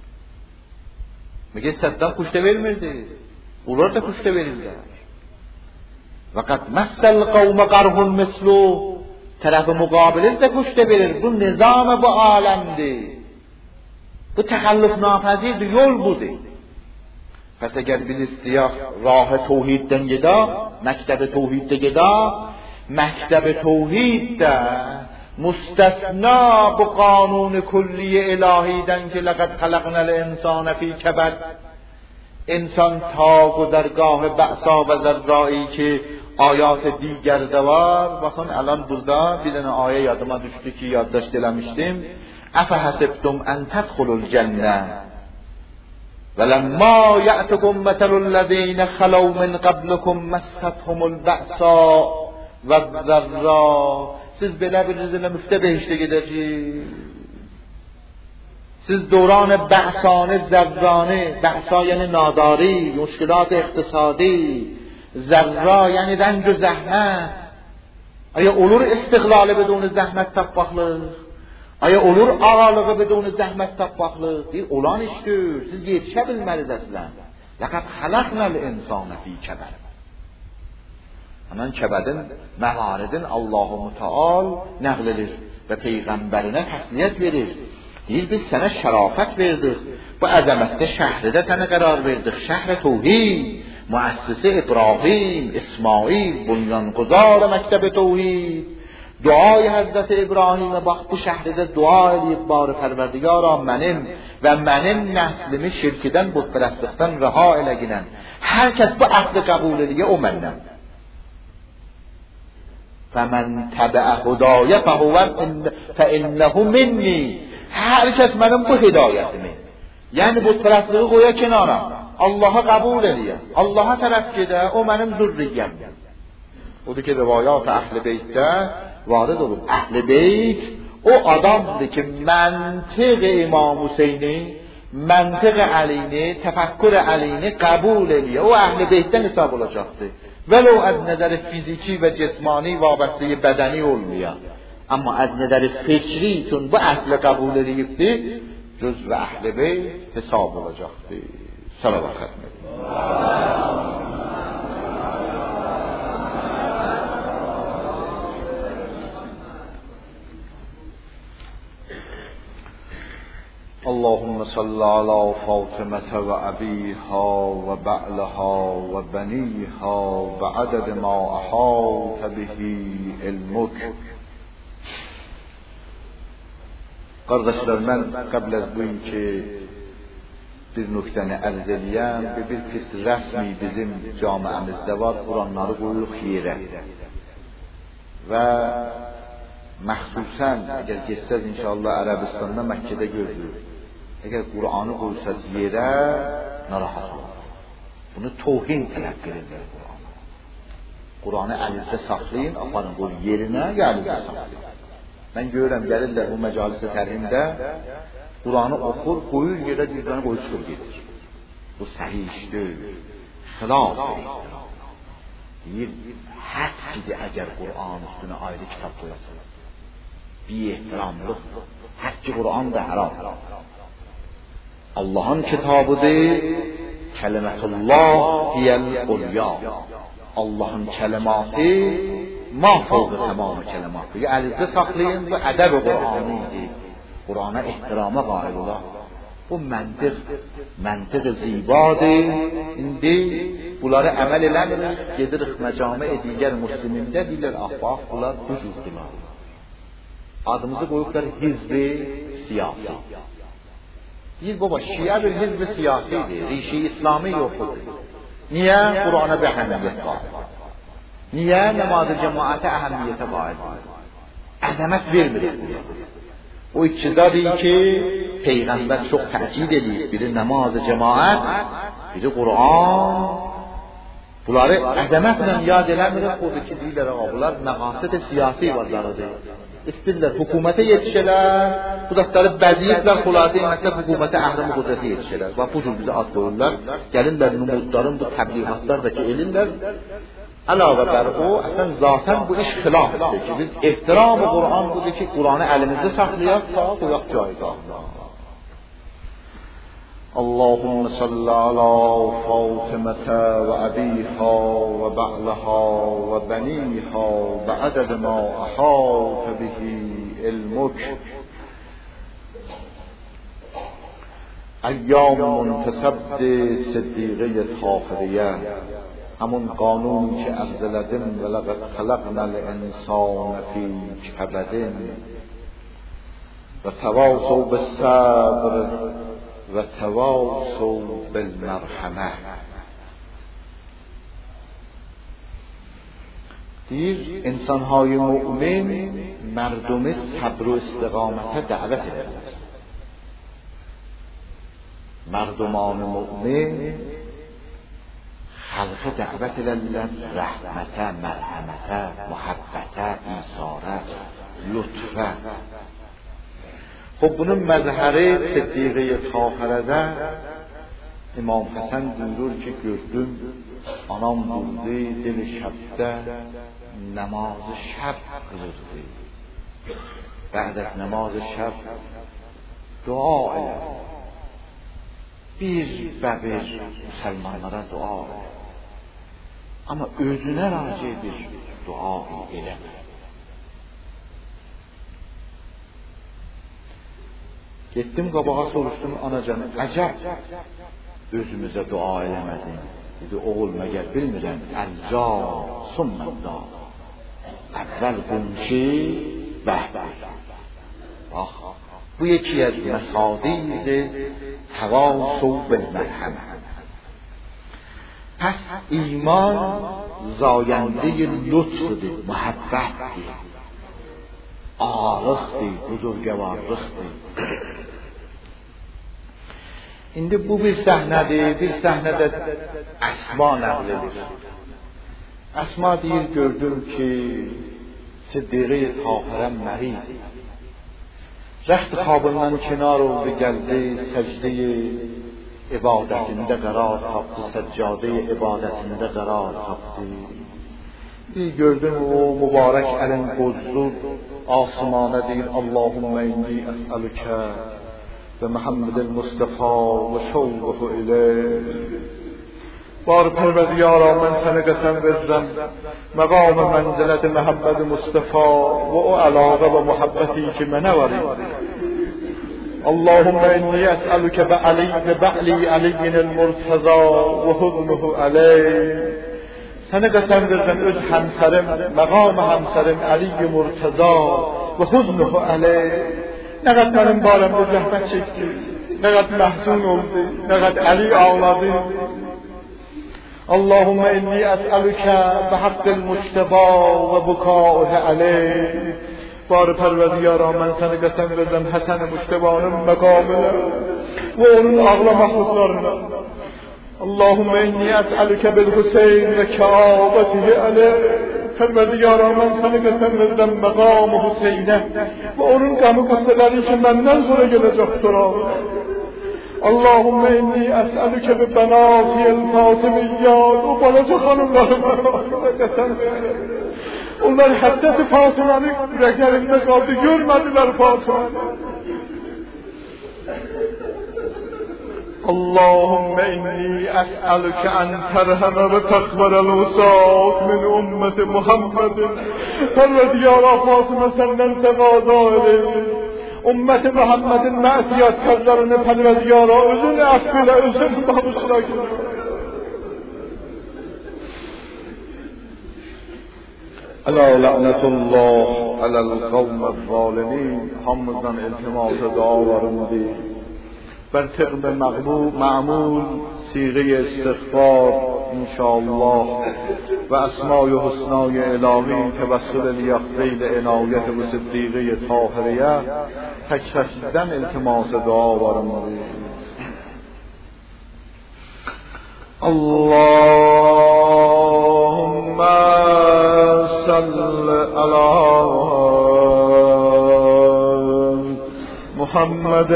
Məgər Səddam kuşda vermirdi. Onlar da kuşda verirlər. Fakat məsəl qavmə qarhun mislu tərəfi müqabiliz də kuşda verir. Bu nizam bu aləmdir. Bu təxəllüf napəzirdir, yol budur. Pəs əgər biz istəyək rah tevhiddən gedə, məktəb tevhiddə gedə, məktəb tevhiddə müstəsna bu qanun-ı külli ilahidən ki لقد خلقنا الانسان فی کبد. انسان تا و درگاه بأسا و ضرایی که آیات دیگرdə var. Baxın الان burada bir dənə ayə yadıma düşdü ki yaddaşt eləmişdim. أفحسبتم أن تدخلوا الجنة ولما يأتكم مثل الذين خلوا من قبلكم مستهم البأساء والضراء. Siz belə bir rızıla müftə behiştə gedəcək. Siz دوران بأسانه زرانه، بأسا یعنی ناداری، مشکلات اقتصادی، ضرا یعنی رنج و زحمت. آیا olur istiqlalı بدون zəhmət tapmaqlıq? Aya olur ağalığı بدون zəhmət tapmaqlıq? Deyir, olan işdir. Siz yetişə bilməliz əslən. Laqad xalaqnal insana fi kəbəd. Anan kəbədin, məvaridin Allah-u Müteal nəql edir və Peyğəmbərinə təsliyyət verir. Deyir, biz sənə şərafət verdik. Bu əzəmətdə şəhridə sənə qərar verdik. Şəhri tevhid, müəssisi İbrahim, İsmail, bunyanquzar məktəb tevhid. Duay Həzrət İbrahimə bax bu şəhridə dua edib barı Pərverdigara mənim və mənim nəslimi şirkidən, butpərəstlikdən rəha elə ginən. Hər kəs bu əhdi qəbul edir, o məndən. فَمَنْ تَبَعَ هُدَايَ فَإِنَّهُ مِنِّي. Hər kəs mənim bu hidayətimi, yəni butpərəstliyi qoya kənara, Allah'a qəbul edir, Allah'a tərəf gedə, o mənim zürriyyəmdir. Odur ki, rivayat əhl-i beytdə varid olub. Əhl-i beyt o adamdır ki, məntiq İmam Hüseyni, məntiq Əlini, təfəkkür Əlini qəbul edir. O əhl-i beytdən hesab olacaqdır. Vəlo az nəzər fiziki və cismani vabəstəyi bədəni olmayan. اما از نظر فکری چون با اهل قبول ریفتی جزو اهل بیت حساب و جاختی. صلوات ختم. اللهم صل على فاطمة وأبيها وبعلها وبنيها بعدد ما أحاط به علمك. قردشلار من قبل از بوین که bir nöqtəni ərz eləyəm və bir pis rəsmi bizim camiəmizdə var, Quranları qoyuruq yerə və məxsusən əgər getsəz inşallah Ərəbistanda Məkkədə görülür. Əgər Quranı qoysaz yerə narahat olur. Bunu tohin tələb edirlər Quranı. Quranı əlinizdə saxlayın, aparın qoy yerinə, əlinizdə saxlayın. Mən görürəm gəlirlər bu məcalisə tərhimdə Quranı oxur, qoyur yerə cüzdanı qoyur çıxır gedir. Bu səhih iş deyil. Xilaf deyir, hədkidir əgər Quran üstünə ayrı kitab qoyasın. Bir ehtiramlıq. Hədki Quran da haram. Allah'ın kitabıdır. Kelimetullah hiyel ulya. Allah'ın kelimatı mahfuz tamamı kelimatı. Əlinizdə saxlayın bu ədəb Qur'anidir. Qur'ana ehtirama qail olar. Bu məntiq zibadır. İndi bunları əməl eləmirik. Gedirik məcamiə digər müslimində deyirlər, bax bunlar bu cüzdülər. Adımızı qoyublar hizb-i siyasi. Deyir baba şiə bir hizb-i siyasidir. Rişi İslami yoxdur. Niyə? Qur'ana bir əhəmiyyət var. Niyə? Namaz-ı cemaatə əhəmiyyətə qail. Əzəmət vermirik. O iki zadı ki Peyğəmbər çox təkid edib. Biri namaz-ı cemaat, biri Qur'an. Bunları əzəmətlə yad eləmirik. Odur ki deyirlər, bunlar məqasid-i siyasi varlarıdır. İstirlər hökumətə yetişələr, bu zatları bəziyiblər, xülasə məsələ hökumətə əhrəm qudrətə yetişələr. Və bu cür bizə ad qoyurlar. Gəlirlər numudların bu təbliğatlar da ki elirlər. Əlavə bər o, əsən zatən bu iş xilafdır ki, biz ehtiram-ı Qur'an budur ki, Qur'anı əlimizdə saxlayaq, ta qoyaq caydağına. اللهم صل على فاطمة وأبيها وبعلها وبنيها بعدد ما أحاط به علمك. ایام منتسب صدیقه طاهریه، همون قانون که افضلدن ولقد خلقنا الانسان فی کبد و تواصوا بالصبر و تواصوا بالمرحمه. دیر انسانهای مؤمن مردم صبر و استقامت دعوت دارند. مردمان مؤمن خلق دعوت دارند، رحمت، مرحمت، محبت، ایثار، لطف. خب bunun məzhəri Siddiqə Tahirədə İmam Həsən buyurur ki, gördüm anam durdu dil şəbdə namazı şəb qılırdı. Bə'd az namazı şəb dua elədi. Bir bəbir müsəlmanlara dua elədi. Amma özünə raci bir dua elədi. Getdim qabağa soruşdum, anacan, əcəb özümüzə dua eləmədin. Dedi, oğul məgər bilmirəm, əlca, summədda. Əvvəl qunşi, bəhbər. Bax, bu yeki az məsadirdir, təvasu bilmərhəmə. Pəs iman zayəndə-i lütfdir, mühəbbətdir, ağalıqdır, buzurgəvarlıqdır. İndi bu bir səhnədir, bir səhnədə Əsma nəql edir. Əsma deyir, gördüm ki, Siddiqə Tahirə məriz. Rəxt xabından kənar oldu, gəldi, səcdə-i ibadətində qərar tapdı, səccadə-i ibadətində qərar tapdı. Bir gördüm o mübarək əlin bozdur, آسمانه دیر اللهم انی اسألک به محمد المصطفى و شوقه الیه. بار پروردگارا من سن قسم بزن مقام منزلت محمد مصطفى و او علاقه و محبتی که منوری. اللهم انی اسألک بعلی علی المرتضى و حضنه علی. سن قسم بزن از همسرم مقام همسرم علی مرتضى و حضنه علی. نقد منم بارم به زحمت چکتی، نقد محزون oldی، نقد علی آلادی. اللهم انی اسألک بحق المجتبی و بکائه علیه. بار پروردگارا من سن قسم بزن حسن مجتبانın مقامına و onun ağlamaklıklarına. اللهم انی اسألک بالحسین و کعابته علیه. پروردگارا من سن قسم بزن مقام حسینه و onun qəmi qüsseleri ki məndən sonra gələcək sonra. اللهم انی اسألک ببناتی الفاطمیات. o balaca xanımlarıma قسم verir. Onlar Hazreti Fatıma'nın yüreklerinde kaldı, görmediler Fatıma'nı. Allahümme inni es'aluke en terheme ve tekberel usat min ümmeti Muhammedin. Perverdiyara Fatıma senden tegaza edeyim. Ümmeti Muhammedin masiyatkarlarını Perverdiyara özünü affile, özünü bağışla ki. الا لعنت الله علی القوم الظالمین. همزن التماس دعا ورمدی بر طبق معمول صیغه استغفار انشاءالله و اسمای حسنای الهی توسل لیقظیل عنایت و صدیقه طاهریه تکشیدن التماس دعا ورمدی. اللهم صل على محمد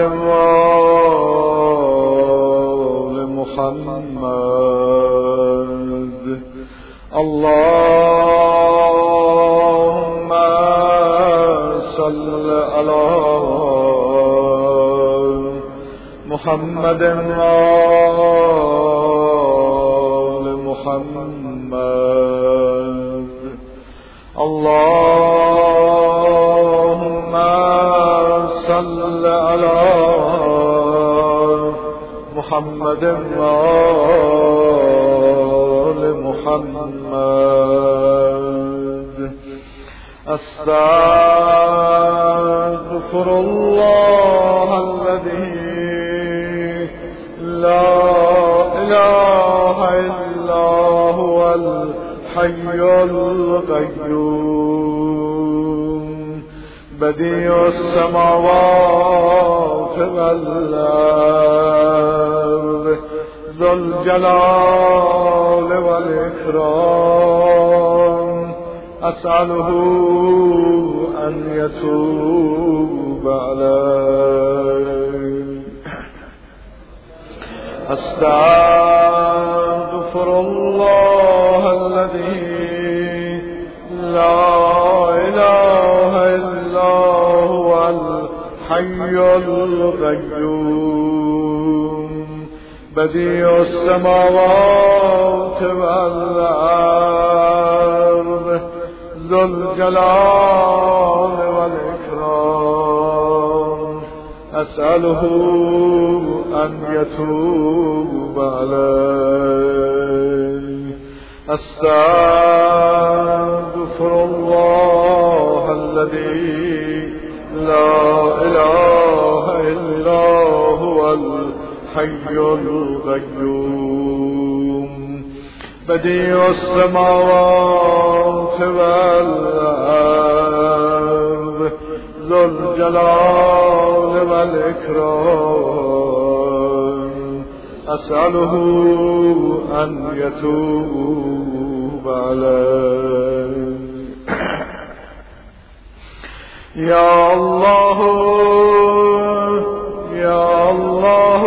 وآل محمد. اللهم صل على محمد وآل محمد. اللهم صل على محمد وآل محمد. استغفر الله الذي لا إله إلا هو الحي القيوم بديع السماوات والأرض ذو الجلال والإكرام. أسأله أن يتوب علي. أستغفر الله الذي لا إله إلا هو الحي القيوم بديع السماوات والأرض ذو الجلال والإكرام. أسأله أن يتوب علي. أستغفر الله الذي لا إله إلا هو الحي القيوم بديع السماوات والأرض ذو الجلال والإكرام. أسأله أن يتوب علي. يا الله يا الله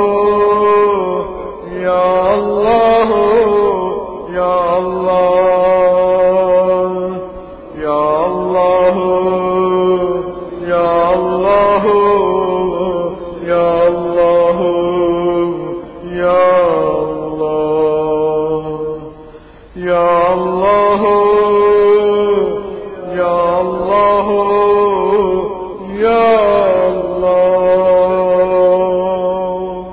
يا الله يا الله يا الله الله یا الله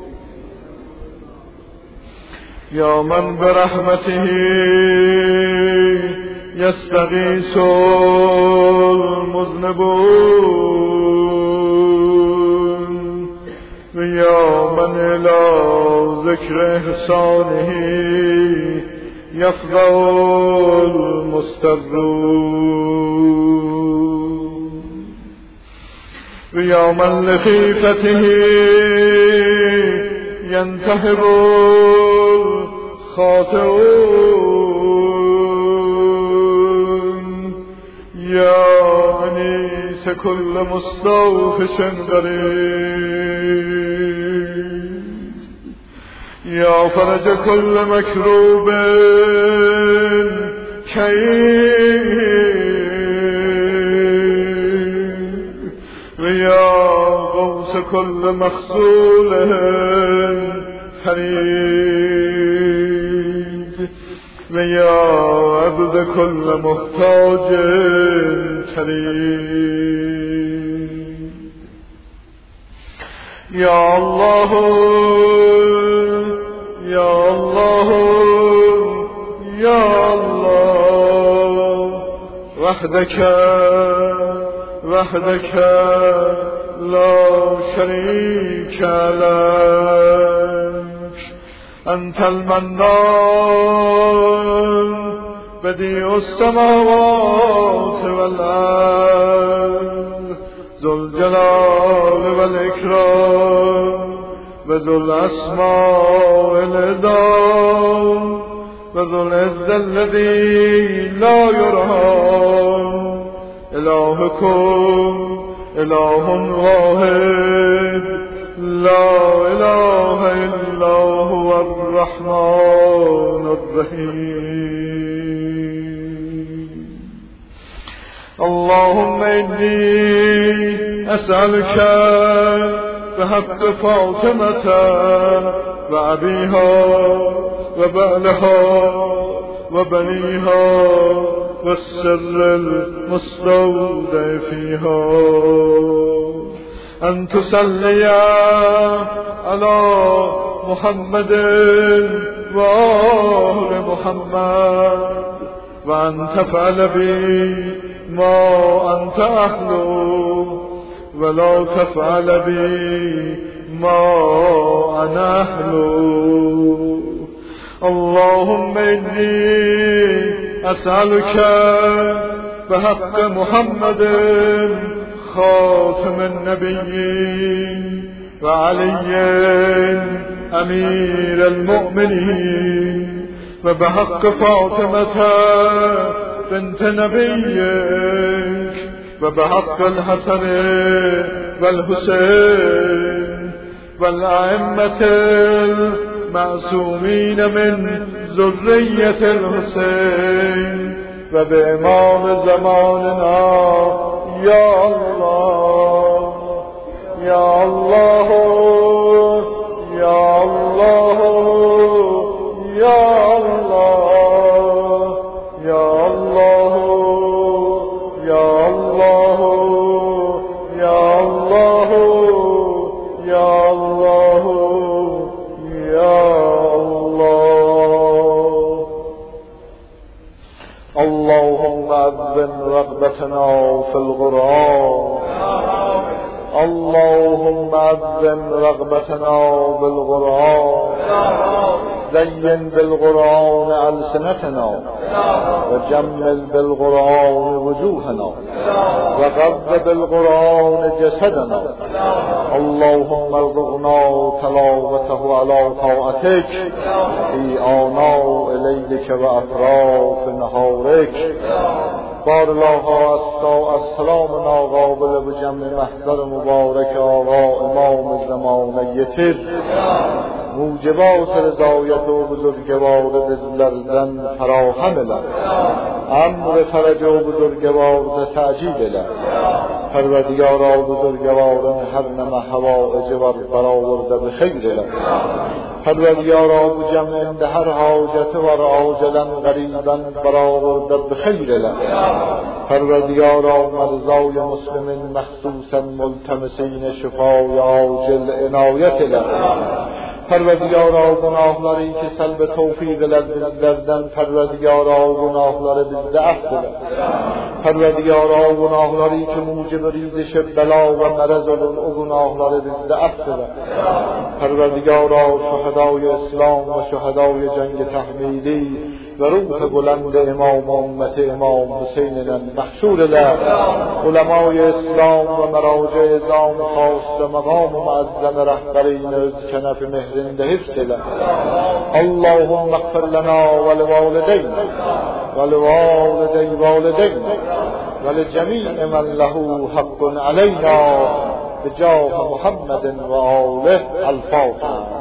یا من برحمته یستغیث المذنبون و یا من الی ذکر احسانه یفقه المسترون و یا من لخیفته ینتهب الخاطئون یا انیس کل مستوحش قریب یا فرج کل مکروب کیب و یا غوث کل مخذول حریب و یا عبد کل محتاج کریم یا الله یا الله یا الله وحدك لا شريك لك أنت المنان بديع السماوات والأرض ذو الجلال والإكرام وذو الأسماء العظام وذو العز الذي لا يرام إلهكم إله واحد لا إله إلا هو الرحمن الرحيم اللهم إني أسألك بحق فاطمة وأبيها وبعلها وبنيها والسر المستودع فيها أن تصلي على محمد وآل محمد وأن تفعل بي ما أنت أهله ولا تفعل بي ما أنا أهله اللهم إني أسألك بحق محمد خاتم النبيين وعلي أمير المؤمنين وبحق فاطمة بنت نبيك وبحق الحسن والحسين والأئمة المعصومين من ذرية الحسين وبإمام زماننا يا الله يا الله يا الله يا الله يا الله يا الله يا الله يا الله يا الله اللهم أذن رغبتنا في القرآن اللهم أذن رغبتنا بالقرآن زين بالقرآن ألسنتنا وجمل بالقرآن وجوهنا وغض بالقرآن جسدنا اللهم ارزقنا تلاوته على طاعتك في آناء ليلك وأطراف نهارك بار الله السلام ناقابل بجمع محضر مبارک آقا امام زمانه موجبات رضایت و بزرگوار دلردن فراهم لد امر فرج و بزرگوار تعجیل لد پروردگارا بزرگواران هر نمه حوائج و برآورده به خیر لد پروردگارا بجمع عند هر حاجت و عاجلا قریبا برآورده بخیر له. پروردگارا مرضای مسلمین مخصوصا ملتمسین شفای عاجل عنایت له. پروردگارا گناهلاری که سلب توفیق لدردن پروردگارا گناهلار bizde عفو ده. پروردگارا گناهلاری که موجب ریزش بلا و مرض و گناهلار bizde عفو ده. پروردگارا شهدای اسلام و شهدای جنگ تحمیلی و روح بلند امام امت امام حسین محشور له. علمای اسلام و مراجع اعظام خاص مقام معظم رهبرین از کنف مهرند حفظ له. اللهم اغفر لنا ولوالدینا ولوالدی والدینا ولجمیع من له حق علینا بجاه محمد و آله. الفاتحه.